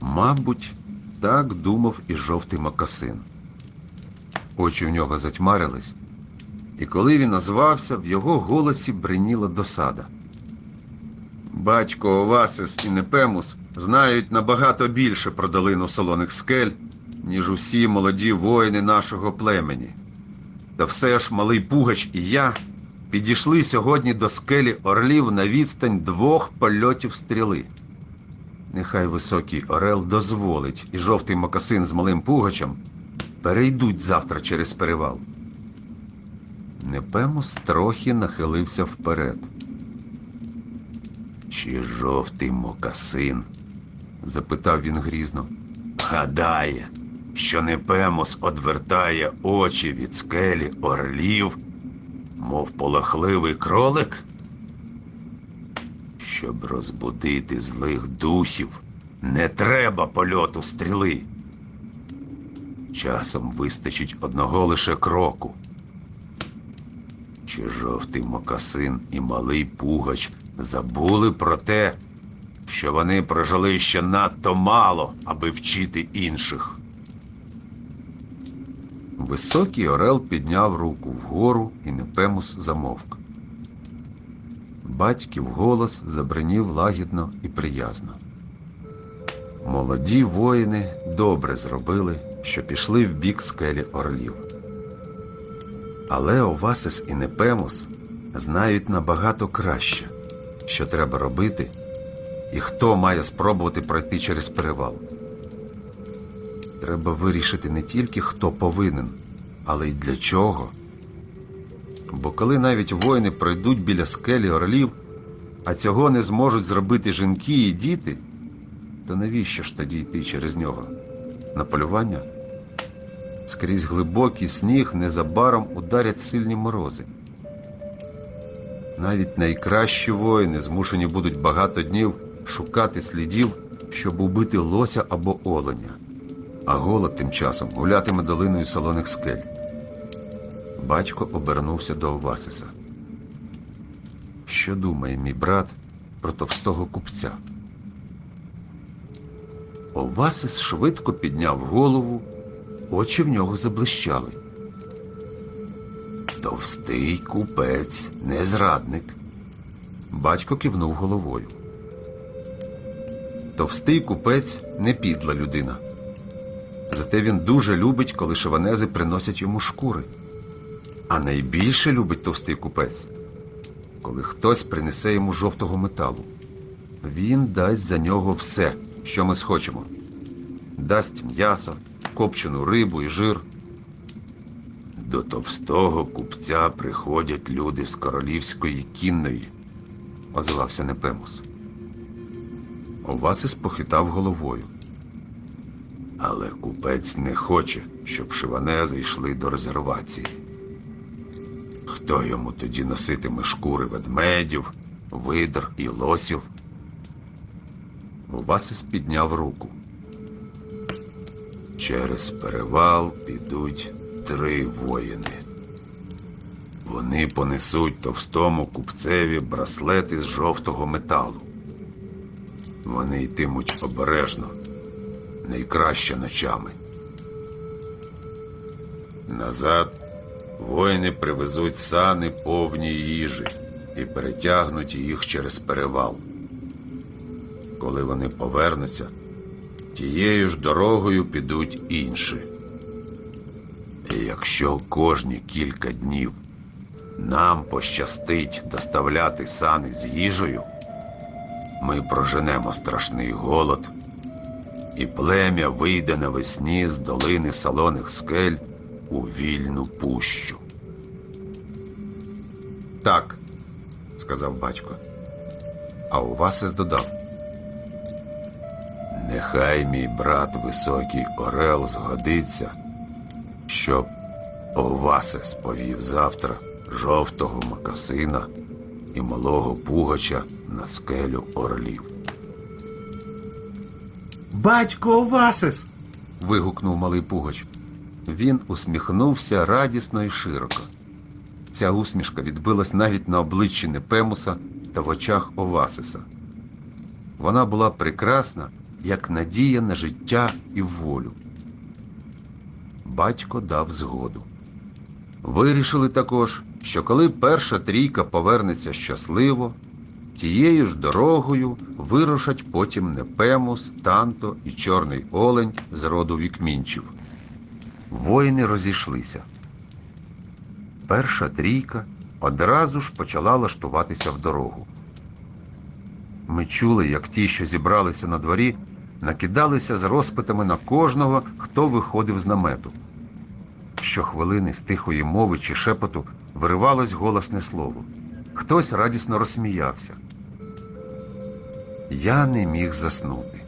Мабуть, так думав і жовтий мокасин. Очі в нього затьмарились, і коли він озвався, в його голосі бриніла досада. Батько Овасис і Непемус знають набагато більше про долину солоних скель, ніж усі молоді воїни нашого племені. Та все ж малий Пугач і я підійшли сьогодні до скелі Орлів на відстань 2 польотів стріли. Нехай високий Орел дозволить, і жовтий мокасин з малим Пугачем перейдуть завтра через перевал. Непемус трохи нахилився вперед. «Чи жовтий мокасин?» – запитав він грізно. «Гадає, що Непемус одвертає очі від скелі Орлів, мов полохливий кролик? Щоб розбудити злих духів, не треба польоту стріли. Часом вистачить одного лише кроку. Чи жовтий мокасин і малий Пугач забули про те, що вони прожили ще надто мало, аби вчити інших?» Високий Орел підняв руку вгору, і Непемус замовк. Батьків голос забринів лагідно і приязно. Молоді воїни добре зробили, що пішли в бік скелі Орлів. Але Овасис і Непемус знають набагато краще, що треба робити і хто має спробувати пройти через перевал. Треба вирішити не тільки, хто повинен, але й для чого. Бо коли навіть воїни пройдуть біля скелі Орлів, а цього не зможуть зробити жінки і діти, то навіщо ж тоді йти через нього? На полювання? Скрізь глибокий сніг незабаром ударять сильні морози. Навіть найкращі воїни змушені будуть багато днів шукати слідів, щоб убити лося або оленя. А голод тим часом гулятиме долиною солоних скель. Батько обернувся до Овасиса. Що думає мій брат про товстого купця? Овасис швидко підняв голову, очі в нього заблищали. Товстий купець, не зрадник. Батько кивнув головою. Товстий купець не підла людина. Зате він дуже любить, коли шаванези приносять йому шкури. А найбільше любить товстий купець, коли хтось принесе йому жовтого металу. Він дасть за нього все, що ми схочемо. Дасть м'ясо, копчену рибу і жир. До товстого купця приходять люди з королівської кінної, озвався Непемус. Овасис похитав головою. Але купець не хоче, щоб шиванези йшли до резервації. Хто йому тоді носитиме шкури ведмедів, видр і лосів? Овасис підняв руку. Через перевал підуть 3 воїни. Вони понесуть товстому купцеві браслети з жовтого металу. Вони йтимуть обережно, найкраще ночами. Назад воїни привезуть сани повні їжі і перетягнуть їх через перевал. Коли вони повернуться, тією ж дорогою підуть інші. І якщо кожні кілька днів нам пощастить доставляти сани з їжею, ми проженемо страшний голод, і плем'я вийде навесні з долини солоних скель у вільну пущу. Так, сказав батько. А Овасис додав. Нехай мій брат Високий Орел згодиться, щоб Овасис повів завтра жовтого мокасина і малого Пугача на скелю Орлів. «Батько Овасис!» – вигукнув малий Пугач. Він усміхнувся радісно і широко. Ця усмішка відбилась навіть на обличчі Непемуса та в очах Овасиса. Вона була прекрасна як надія на життя і волю. Батько дав згоду. Вирішили також, що коли перша трійка повернеться щасливо, тією ж дорогою вирушать потім Непемус, Танто і Чорний Олень з роду Вікмінчів. Воїни розійшлися. Перша трійка одразу ж почала лаштуватися в дорогу. Ми чули, як ті, що зібралися на дворі, накидалися з розпитами на кожного, хто виходив з намету. Щохвилини з тихої мови чи шепоту виривалось голосне слово. Хтось радісно розсміявся. Я не міг заснути.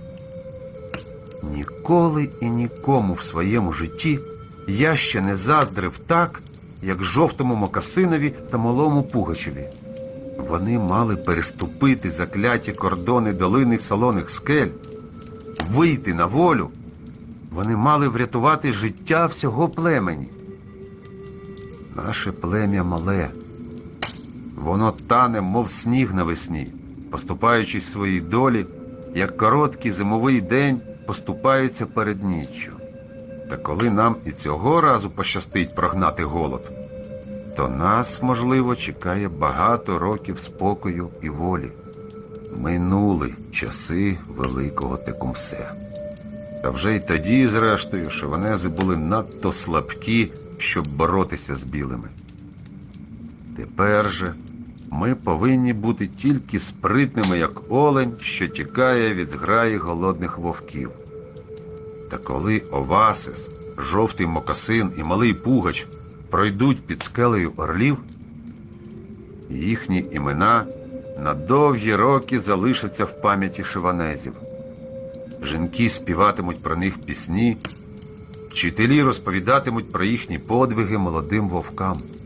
Ніколи і нікому в своєму житті я ще не заздрив так, як жовтому Мокасинові та малому Пугачеві. Вони мали переступити закляті кордони долини солоних скель, вийти на волю. Вони мали врятувати життя всього племені. Наше плем'я мале. Воно тане, мов сніг навесні, поступаючись своїй долі, як короткий зимовий день поступається перед ніччю. Та коли нам і цього разу пощастить прогнати голод, то нас, можливо, чекає багато років спокою і волі. Минули часи великого Текумсе. Та вже й тоді, зрештою, шовенези були надто слабкі, щоб боротися з білими. Тепер же ми повинні бути тільки спритними, як олень, що тікає від зграї голодних вовків. Та коли Овасис, жовтий Мокасин і малий Пугач пройдуть під скелею орлів, їхні імена на довгі роки залишаться в пам'яті шиванезів. Жінки співатимуть про них пісні, вчителі розповідатимуть про їхні подвиги молодим вовкам.